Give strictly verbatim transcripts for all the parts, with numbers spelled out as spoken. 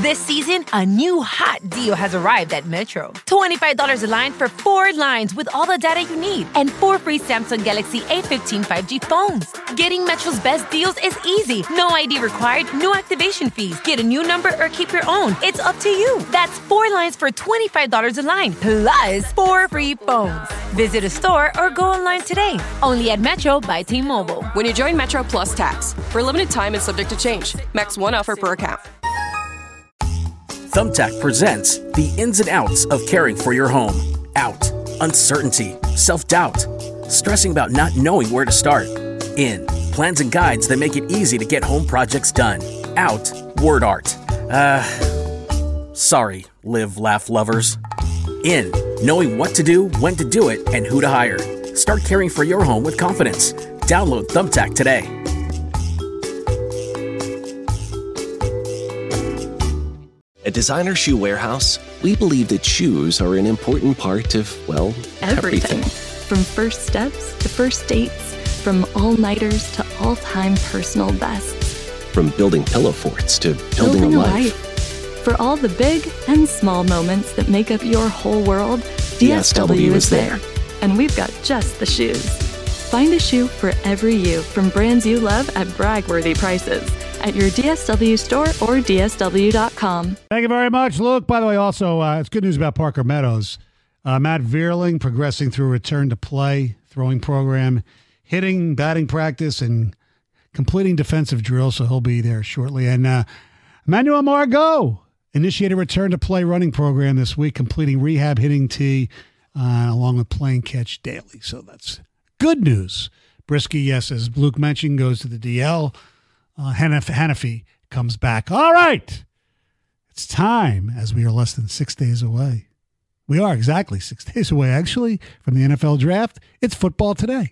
This season, a new hot deal has arrived at Metro. twenty-five dollars a line for four lines with all the data you need and four free Samsung Galaxy A fifteen five G phones. Getting Metro's best deals is easy. No I D required, no activation fees. Get a new number or keep your own. It's up to you. That's four lines for twenty-five dollars a line, plus four free phones. Visit a store or go online today. Only at Metro by T-Mobile. When you join Metro Plus Tax. For a limited time and subject to change. Max one offer per account. Thumbtack presents the ins and outs of caring for your home. Out, uncertainty, self-doubt, stressing about not knowing where to start. In, plans and guides that make it easy to get home projects done. Out, word art. Uh, sorry, live, laugh lovers. In, knowing what to do, when to do it, and who to hire. Start caring for your home with confidence. Download Thumbtack today. At Designer Shoe Warehouse, we believe that shoes are an important part of, well, everything. everything. From first steps to first dates, from all-nighters to all-time personal bests. From building pillow forts to building, building a, a life. life. For all the big and small moments that make up your whole world, D S W, D S W is there. And we've got just the shoes. Find a shoe for every you from brands you love at brag-worthy prices. At your D S W store or D S W dot com. Thank you very much, Luke. By the way, also, uh, it's good news about Parker Meadows. Uh, Matt Vierling progressing through return to play, throwing program, hitting, batting practice, and completing defensive drills, so he'll be there shortly. And uh, Emmanuel Margot initiated return to play running program this week, completing rehab, hitting tee, uh, along with playing catch daily. So that's good news. Brisky, yes, as Luke mentioned, goes to the D L. Uh, Hanif- Hanafi comes back. All right. It's time, as we are less than six days away. We are exactly six days away, actually, from the N F L draft. It's football today.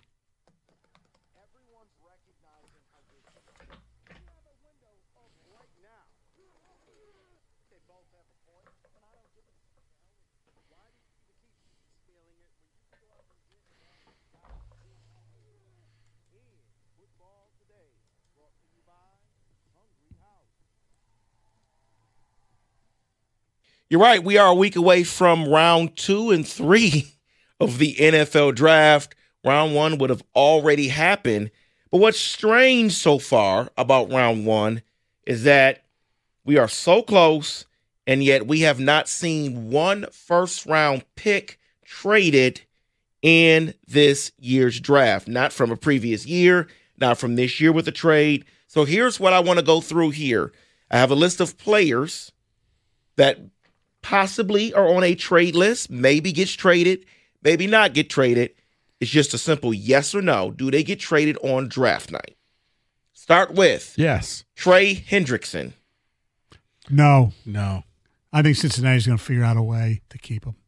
You're right. We are a week away from round two and three of the N F L draft. Round one would have already happened. But what's strange so far about round one is that we are so close, and yet we have not seen one first round pick traded in this year's draft. Not from a previous year, not from this year with a trade. So here's what I want to go through here. I have a list of players that possibly are on a trade list, maybe gets traded, maybe not get traded. It's just a simple yes or no. Do they get traded on draft night? Start with yes. Trey Hendrickson. No. No. I think Cincinnati's going to figure out a way to keep him.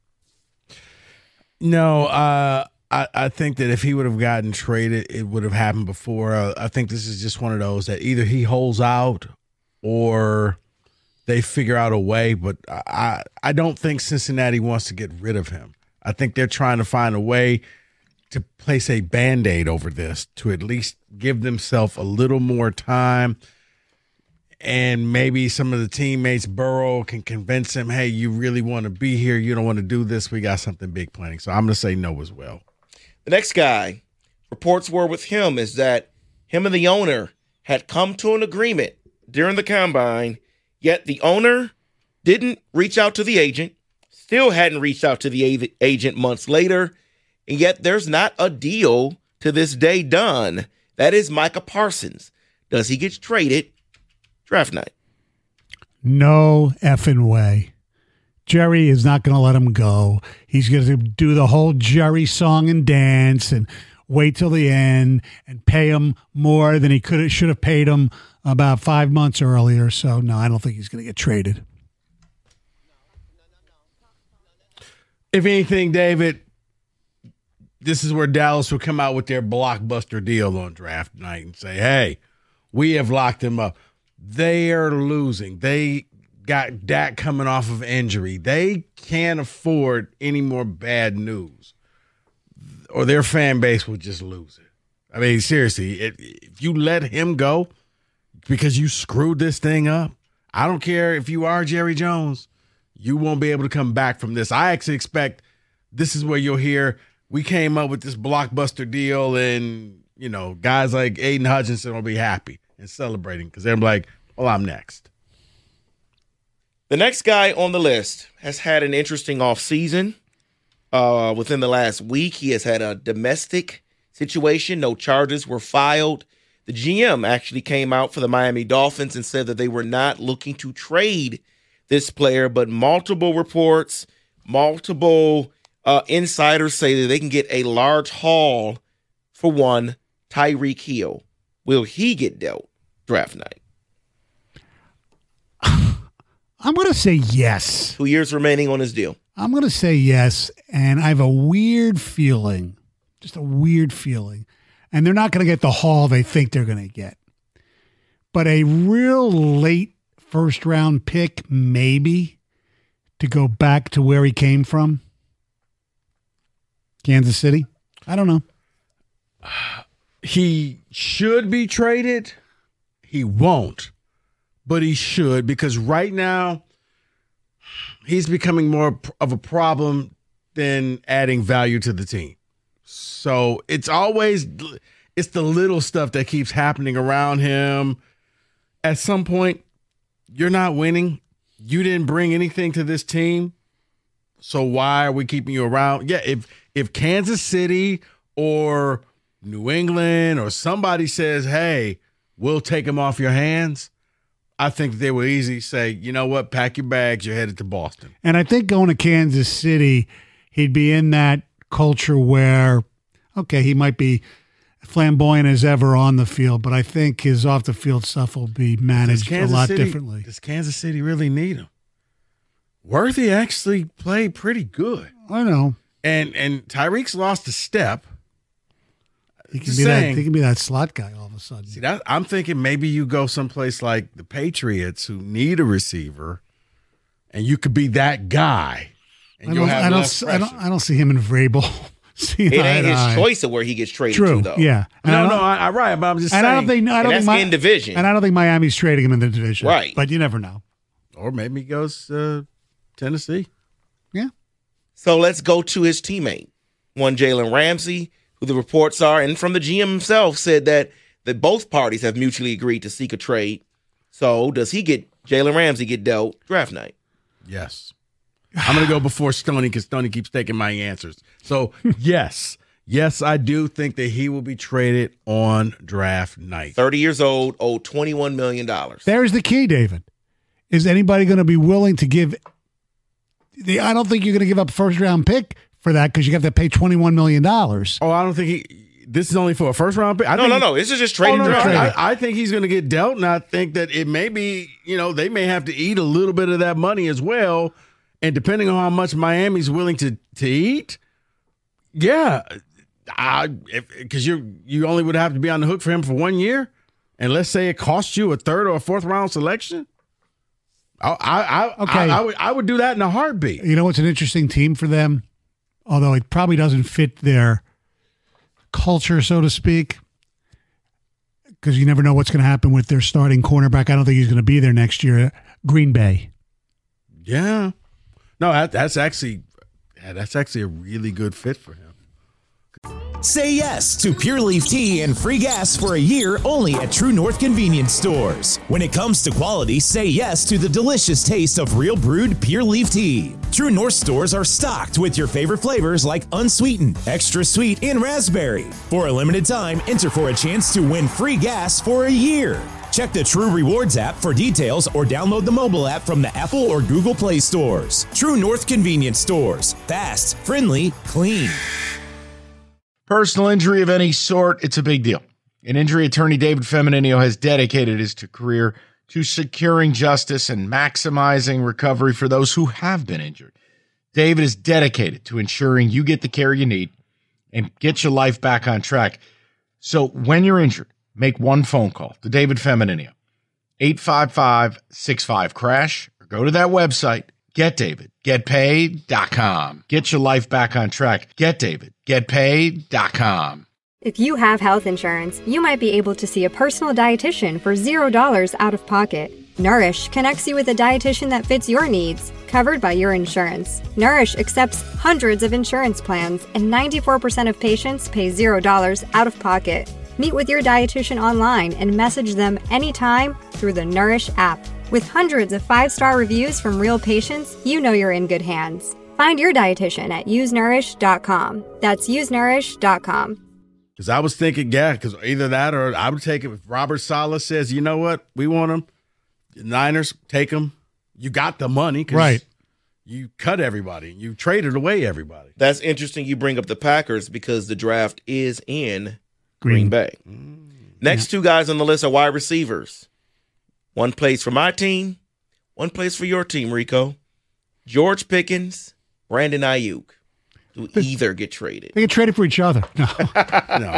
No, uh, I, I think that if he would have gotten traded, it would have happened before. Uh, I think this is just one of those that either he holds out or they figure out a way, but I I don't think Cincinnati wants to get rid of him. I think they're trying to find a way to place a Band-Aid over this to at least give themselves a little more time, and maybe some of the teammates, Burrow, can convince him, hey, you really want to be here, you don't want to do this, we got something big planning. So I'm going to say no as well. The next guy, reports were with him is that him and the owner had come to an agreement during the combine. Yet the owner didn't reach out to the agent, still hadn't reached out to the agent months later, and yet there's not a deal to this day done. That is Micah Parsons. Does he get traded draft night? No effing way. Jerry is not going to let him go. He's going to do the whole Jerry song and dance and wait till the end and pay him more than he could have, should have paid him about five months earlier. So, no, I don't think he's going to get traded. If anything, David, this is where Dallas will come out with their blockbuster deal on draft night and say, hey, we have locked him up. They are losing. They got Dak coming off of injury. They can't afford any more bad news, or their fan base will just lose it. I mean, seriously, if, if you let him go because you screwed this thing up, I don't care if you are Jerry Jones, you won't be able to come back from this. I actually expect this is where you'll hear we came up with this blockbuster deal, and, you know, guys like Aiden Hutchinson will be happy and celebrating because they're like, well, I'm next. The next guy on the list has had an interesting offseason. Uh, within the last week, he has had a domestic situation. No charges were filed. The G M actually came out for the Miami Dolphins and said that they were not looking to trade this player, but multiple reports, multiple uh, insiders say that they can get a large haul for one Tyreek Hill. Will he get dealt draft night? I'm going to say yes. Two years remaining on his deal. I'm going to say yes, and I have a weird feeling, just a weird feeling, and they're not going to get the haul they think they're going to get. But a real late first-round pick, maybe, to go back to where he came from. Kansas City? I don't know. He should be traded. He won't, but he should, because right now he's becoming more of a problem than adding value to the team. So it's always, it's the little stuff that keeps happening around him. At some point, you're not winning. You didn't bring anything to this team. So why are we keeping you around? Yeah, if if Kansas City or New England or somebody says, hey, we'll take him off your hands, I think they would easily say, you know what, pack your bags, you're headed to Boston. And I think going to Kansas City, he'd be in that culture where, okay, he might be flamboyant as ever on the field, but I think his off-the-field stuff will be managed a lot City, differently. Does Kansas City really need him? Worthy actually played pretty good. I know. And and Tyreek's lost a step. He can, be that, he can be that slot guy all of a sudden. See, that, I'm thinking maybe you go someplace like the Patriots who need a receiver, and you could be that guy, and I you'll don't, have I don't, less I pressure. don't, I don't see him in Vrabel. It ain't his eye. choice of where he gets traded True, to, though. Yeah. And no, no, I, I right, but I'm just and saying. I don't think, I don't and think that's my, in division. And I don't think Miami's trading him in the division. Right. But you never know. Or maybe he goes uh, Tennessee. Yeah. So let's go to his teammate, one Jalen Ramsey, who the reports are, and from the G M himself, said that, that both parties have mutually agreed to seek a trade. So does he get, Jalen Ramsey get dealt draft night? Yes. I'm going to go before Stoney because Stoney keeps taking my answers. So, yes. Yes, I do think that he will be traded on draft night. thirty years old, owed twenty-one million dollars. There's the key, David. Is anybody going to be willing to give the, I don't think you're going to give up a first round pick for that because you have to pay twenty-one million dollars. Oh, I don't think he, this is only for a first round pick. I no, think, no, no. This is just trading. Oh, no, no, draft. I, I think he's going to get dealt, and I think that it may be, you know, they may have to eat a little bit of that money as well. And depending on how much Miami's willing to, to eat, yeah, I because you you only would have to be on the hook for him for one year, and let's say it costs you a third or a fourth round selection. I I I, okay. I, I would I would do that in a heartbeat. You know what's an interesting team for them, although it probably doesn't fit their culture, so to speak, because you never know what's going to happen with their starting cornerback. I don't think he's going to be there next year. Green Bay. Yeah, no, that, that's actually yeah, that's actually a really good fit for him. Say yes to Pure Leaf Tea and free gas for a year only at True North Convenience Stores. When it comes to quality, say yes to the delicious taste of real brewed Pure Leaf Tea. True North stores are stocked with your favorite flavors like unsweetened, extra sweet, and raspberry. For a limited time, enter for a chance to win free gas for a year. Check the True Rewards app for details or download the mobile app from the Apple or Google Play stores. True North Convenience Stores. Fast, friendly, clean. Personal injury of any sort, it's a big deal. And injury attorney David Feminino has dedicated his career to securing justice and maximizing recovery for those who have been injured. David is dedicated to ensuring you get the care you need and get your life back on track. So when you're injured, make one phone call to David Feminino, eight five five, six five, crash, or go to that website, get david get paid dot com. Get your life back on track. get david get paid dot com. If you have health insurance, you might be able to see a personal dietitian for zero dollars out of pocket. Nourish connects you with a dietitian that fits your needs, covered by your insurance. Nourish accepts hundreds of insurance plans, and ninety-four percent of patients pay zero dollars out of pocket. Meet with your dietitian online and message them anytime through the Nourish app. With hundreds of five-star reviews from real patients, you know you're in good hands. Find your dietitian at use nourish dot com. That's use nourish dot com. Because I was thinking, yeah, because either that or I would take it if Robert Saleh says, you know what, we want him. The Niners, take him. You got the money. Right. You cut everybody. You traded away everybody. That's interesting you bring up the Packers because the draft is in Green, Green Bay. Mm. Next yeah. two guys on the list are wide receivers. One plays for my team. One plays for your team, Rico. George Pickens, Brandon Ayuk. Do the, either get traded? They get traded for each other. No. no.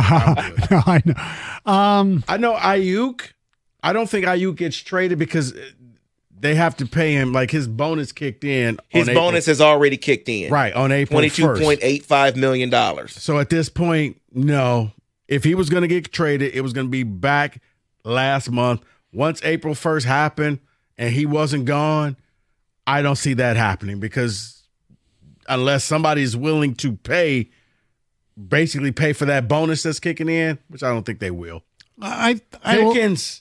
I, no, I know. Um, I know Ayuk. I don't think Ayuk gets traded because they have to pay him. Like his bonus kicked in. His bonus April. has already kicked in. Right, on April first. twenty-two point eight five million dollars. So at this point, no. If he was going to get traded, it was going to be back last month. Once April first happened and he wasn't gone, I don't see that happening because unless somebody's willing to pay, basically pay for that bonus that's kicking in, which I don't think they will. I, I Pickens,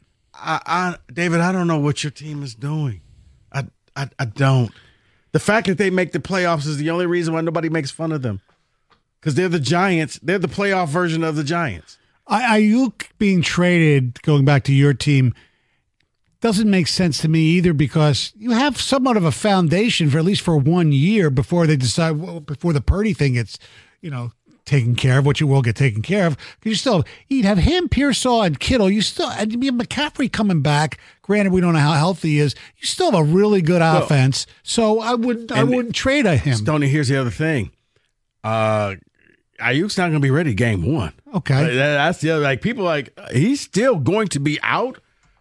I, I, David, I don't know what your team is doing. I, I, I don't. The fact that they make the playoffs is the only reason why nobody makes fun of them because they're the Giants. They're the playoff version of the Giants. Ayuk being traded, going back to your team, doesn't make sense to me either because you have somewhat of a foundation for at least for one year before they decide, well, before the Purdy thing gets, you know, taken care of, which you will get taken care of. Because you still, you'd have him, Pearsall, and Kittle. You still, and you have McCaffrey coming back. Granted, we don't know how healthy he is. You still have a really good well, offense. So I would, I wouldn't trade him. Stoney, here's the other thing. Uh, Ayuk's not going to be ready game one. Okay. That's the other, like, people like, he's still going to be out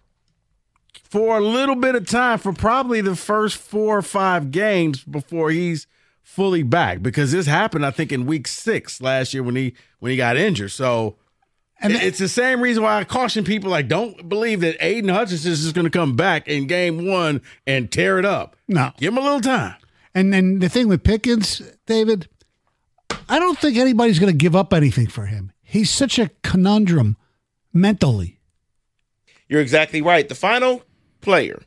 for a little bit of time for probably the first four or five games before he's fully back because this happened, I think, in week six last year when he when he got injured. So and it, it's the same reason why I caution people, like, don't believe that Aiden Hutchinson is just going to come back in game one and tear it up. No. Give him a little time. And then the thing with Pickens, David, I don't think anybody's going to give up anything for him. He's such a conundrum mentally. You're exactly right. The final player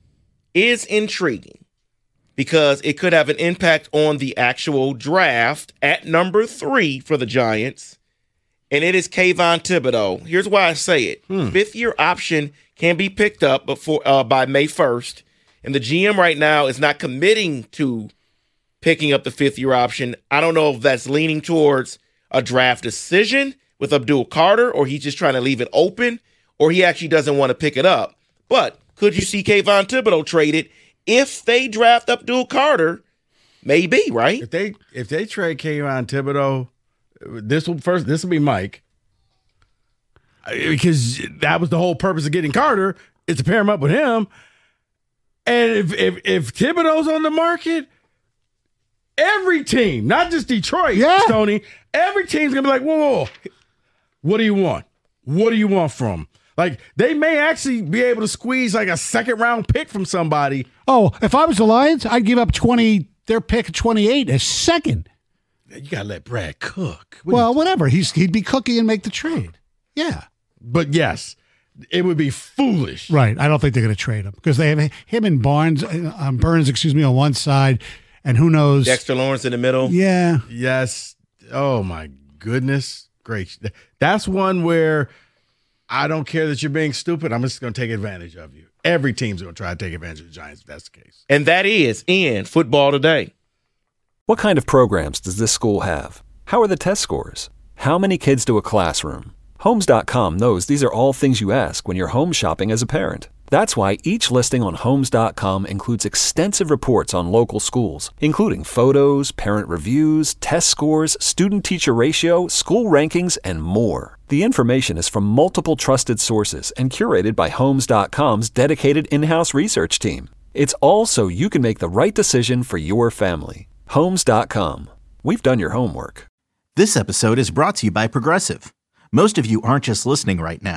is intriguing because it could have an impact on the actual draft at number three for the Giants, and it is Kayvon Thibodeau. Here's why I say it. Hmm. Fifth-year option can be picked up before uh, by May first, and the G M right now is not committing to picking up the fifth-year option. I don't know if that's leaning towards a draft decision with Abdul Carter, or he's just trying to leave it open, or he actually doesn't want to pick it up. But could you see Kayvon Thibodeau traded if they draft Abdul Carter? Maybe, right? If they if they trade Kayvon Thibodeau, this will first this will be Mike, because that was the whole purpose of getting Carter is to pair him up with him. And if if if Thibodeau's on the market, every team, not just Detroit, yeah. Stoney, every team's gonna be like, whoa, whoa, whoa, what do you want? What do you want from him? Like, they may actually be able to squeeze like a second round pick from somebody. Oh, if I was the Lions, I'd give up twenty, their pick at twenty-eight, a second. You got to let Brad cook. What well, whatever. He's, he'd be cooking and make the trade. Yeah. But yes, it would be foolish. Right. I don't think they're going to trade him because they have him and Barnes, um, Burns, excuse me, on one side, and who knows. Dexter Lawrence in the middle. Yeah. Yes. Oh, my goodness. Great. That's one where I don't care that you're being stupid. I'm just going to take advantage of you. Every team's going to try to take advantage of the Giants if that's the case. And that is in Football Today. What kind of programs does this school have? How are the test scores? How many kids do a classroom? Homes dot com knows these are all things you ask when you're home shopping as a parent. That's why each listing on Homes dot com includes extensive reports on local schools, including photos, parent reviews, test scores, student-teacher ratio, school rankings, and more. The information is from multiple trusted sources and curated by Homes dot com's dedicated in-house research team. It's all so you can make the right decision for your family. Homes dot com. We've done your homework. This episode is brought to you by Progressive. Most of you aren't just listening right now.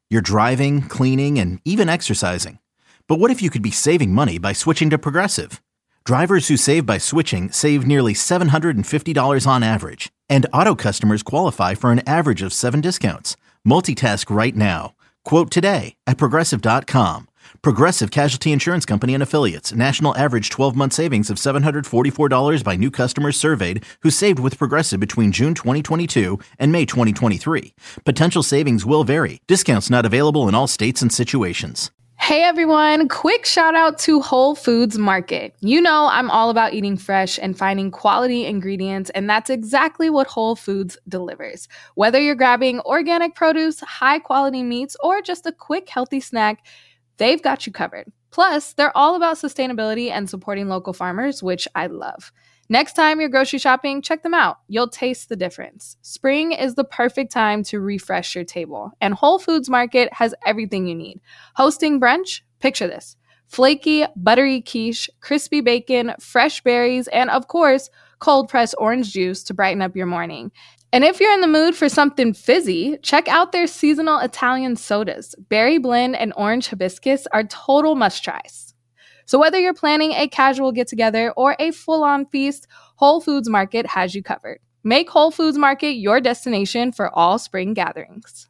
You're driving, cleaning, and even exercising. But what if you could be saving money by switching to Progressive? Drivers who save by switching save nearly seven hundred fifty dollars on average, and auto customers qualify for an average of seven discounts. Multitask right now. Quote today at Progressive dot com. Progressive Casualty Insurance Company and Affiliates. National average twelve-month savings of seven hundred forty-four dollars by new customers surveyed who saved with Progressive between June twenty twenty-two and May twenty twenty-three. Potential savings will vary. Discounts not available in all states and situations. Hey everyone, quick shout out to Whole Foods Market. You know I'm all about eating fresh and finding quality ingredients, and that's exactly what Whole Foods delivers. Whether you're grabbing organic produce, high quality meats, or just a quick healthy snack, they've got you covered. Plus, they're all about sustainability and supporting local farmers, which I love. Next time you're grocery shopping, check them out. You'll taste the difference. Spring is the perfect time to refresh your table, and Whole Foods Market has everything you need. Hosting brunch? Picture this. Flaky, buttery quiche, crispy bacon, fresh berries, and of course, cold-pressed orange juice to brighten up your morning. And if you're in the mood for something fizzy, check out their seasonal Italian sodas. Berry blend and orange hibiscus are total must-tries. So whether you're planning a casual get-together or a full-on feast, Whole Foods Market has you covered. Make Whole Foods Market your destination for all spring gatherings.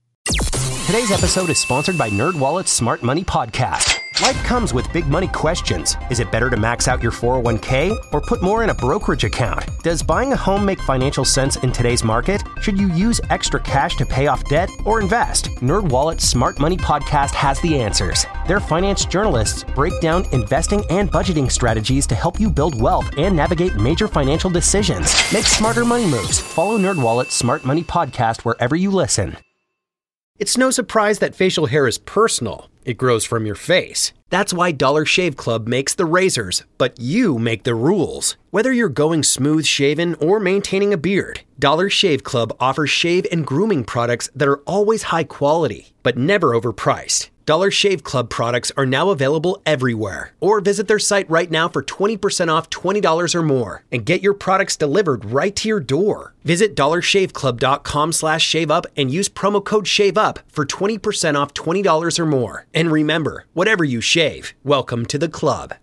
Today's episode is sponsored by NerdWallet's Smart Money Podcast. Life comes with big money questions. Is it better to max out your four oh one k or put more in a brokerage account? Does buying a home make financial sense in today's market? Should you use extra cash to pay off debt or invest? NerdWallet's Smart Money Podcast has the answers. Their finance journalists break down investing and budgeting strategies to help you build wealth and navigate major financial decisions. Make smarter money moves. Follow NerdWallet's Smart Money Podcast wherever you listen. It's no surprise that facial hair is personal. It grows from your face. That's why Dollar Shave Club makes the razors, but you make the rules. Whether you're going smooth shaven or maintaining a beard, Dollar Shave Club offers shave and grooming products that are always high quality, but never overpriced. Dollar Shave Club products are now available everywhere. Or visit their site right now for twenty percent off twenty dollars or more and get your products delivered right to your door. Visit dollar shave club dot com slash shave up and use promo code SHAVEUP for twenty percent off twenty dollars or more. And remember, whatever you shave, welcome to the club.